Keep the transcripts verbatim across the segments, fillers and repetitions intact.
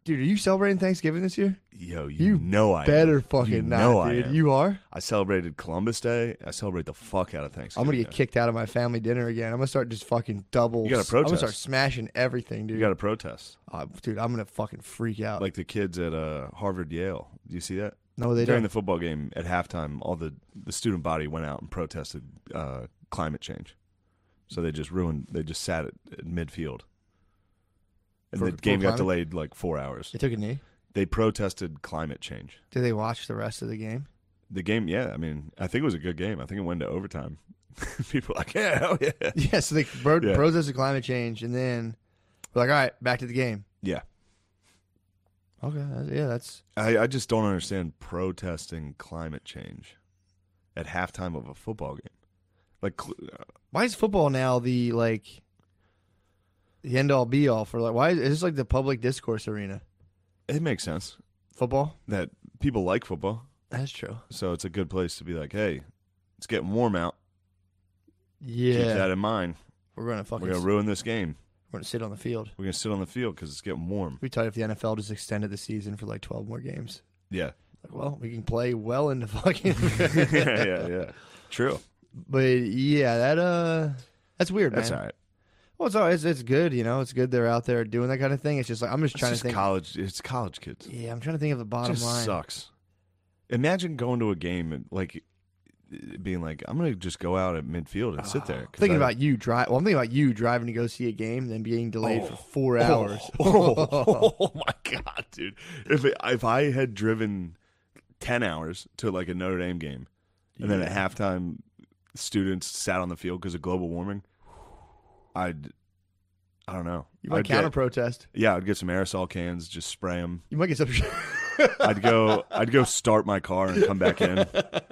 Dude, are you celebrating Thanksgiving this year? Yo, you, You know I better am. fucking you not, know dude. I am. You are? I celebrated Columbus Day. I celebrate the fuck out of Thanksgiving. I'm going to get Day. kicked out of my family dinner again. I'm going to start just fucking double. You gotta I'm going to protest. start smashing everything, dude. You got to protest. Uh, dude, I'm going to fucking freak out. Like the kids at uh, Harvard Yale. Do you see that? no, they During don't. the football game at halftime, all the, the student body went out and protested uh, climate change. So they just ruined. They just sat at, at midfield, and For- the for game got climate? delayed like four hours. They took a knee. They protested climate change. Did they watch the rest of the game? The game, yeah. I mean, I think it was a good game. I think it went to overtime. People were like, yeah, hell yeah, Yeah, so they bro- Yeah. protested climate change, and then we're like, all right, back to the game. yeah. Okay, that's- yeah, that's I, I just don't understand protesting climate change at halftime of a football game. Like, cl- why is football now the like the end all be all for like why is is this like the public discourse arena? it makes sense Football? that people like football, That's true. so it's a good place to be like, hey, it's getting warm out. Yeah, Keep that in mind. we're gonna fucking We're gonna ruin this game. we're gonna sit on the field. We're gonna sit on the field because it's getting warm. We tight if the N F L just extended the season for like twelve more games. Yeah, Like, well, we can play well into fucking. yeah, yeah, yeah. True. But yeah, that uh, that's weird, That's man. all right. Well, it's all right. It's, it's good, you know. It's good they're out there doing that kind of thing. It's just like I'm just It's trying just to think. college. It's college kids. Yeah, I'm trying to think of the It bottom just line. sucks. Imagine going to a game and like being like, I'm gonna just go out at midfield and sit there. 'cause Thinking I- about you drive. Well, I'm thinking about you driving to go see a game, then being delayed for four Oh, hours. Oh, oh my god, dude! If it, if I had driven ten hours to like a Notre Dame game, and then at halftime students sat on the field because of global warming, I'd I don't know. You might I'd counter get, protest. yeah, I'd get some aerosol cans, just spray them. You might get some. I'd go I'd go start my car and come back in.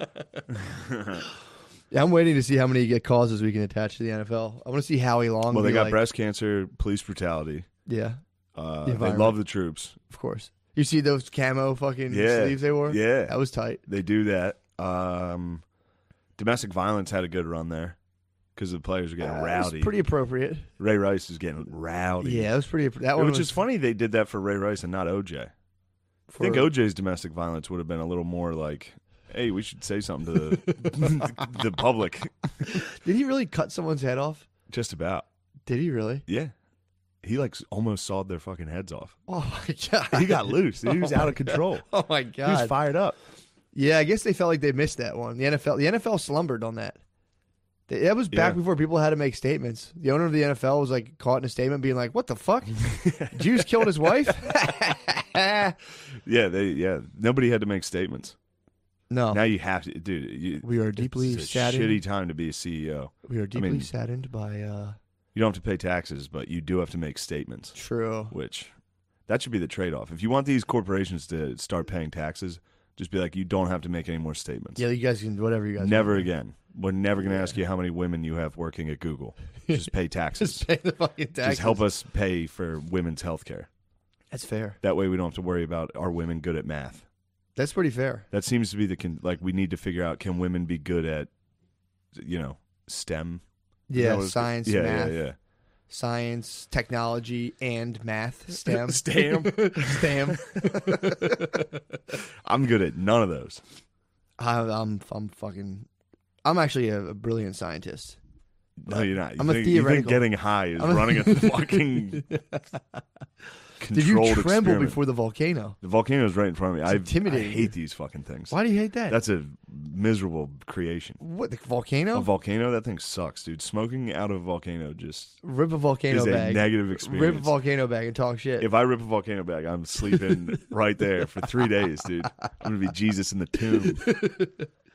Yeah, I'm waiting to see how many get causes we can attach to the N F L. I want to see Howie Long. Well, they be got like, breast cancer, police brutality. Yeah, Uh, The they environment. love the troops. of course. You see those camo fucking Yeah. sleeves they wore? Yeah. That was tight. They do that. Um, domestic violence had a good run there because the players were getting Uh, it was rowdy. pretty appropriate. Ray Rice is getting rowdy. Yeah, it was pretty. That one Which was is funny they did that for Ray Rice and not O J. for, I think O J's domestic violence would have been a little more like, hey, we should say something to the, the public. Did he really cut someone's head off? Just about. Did he really? Yeah. He like almost sawed their fucking heads off. Oh my god! He got loose. He was out of control. Oh my He was god! fired up. Yeah, I guess they felt like they missed that one. The N F L, the N F L slumbered on that. They- That was back Yeah. before people had to make statements. The owner of the N F L was like caught in a statement, being like, "What the fuck? Jews killed his wife?" Yeah, they yeah. Nobody had to make statements. No, Now you have to, dude. You, we are deeply it's a saddened. shitty time to be a C E O. We are deeply mean- saddened by. uh You don't have to pay taxes, but you do have to make statements. True. Which that should be the trade-off. If you want these corporations to start paying taxes, just be like, you don't have to make any more statements. Yeah, you guys can whatever you guys. Never want. again. We're never going to ask you how many women you have working at Google. Just pay taxes. Just pay the fucking taxes. Just help us pay for women's health care. That's fair. That way we don't have to worry about are women good at math. That's pretty fair. That seems to be the con- like we need to figure out, can women be good at, you know, STEM? Is that Yeah, what it's- science, yeah, math, yeah, yeah. science, technology, and math. STEM. STEM. STEM. I'm good at none of those. I, I'm I'm fucking. I'm actually a, a brilliant scientist. No, you're not. You I'm a think, you think theoretical- getting high is I'm a- running a fucking Did you controlled tremble experiment. before the volcano? The volcano's right in front of me. I, I intimidating. hate these fucking things. Why do you hate that? That's a miserable creation. What, the volcano? A volcano, that thing sucks, dude. Smoking out of a volcano just Rip a volcano is a bag. negative Rip a experience. volcano bag and talk shit. If I rip a volcano bag, I'm sleeping right there for three days, dude. I'm gonna be Jesus in the tomb.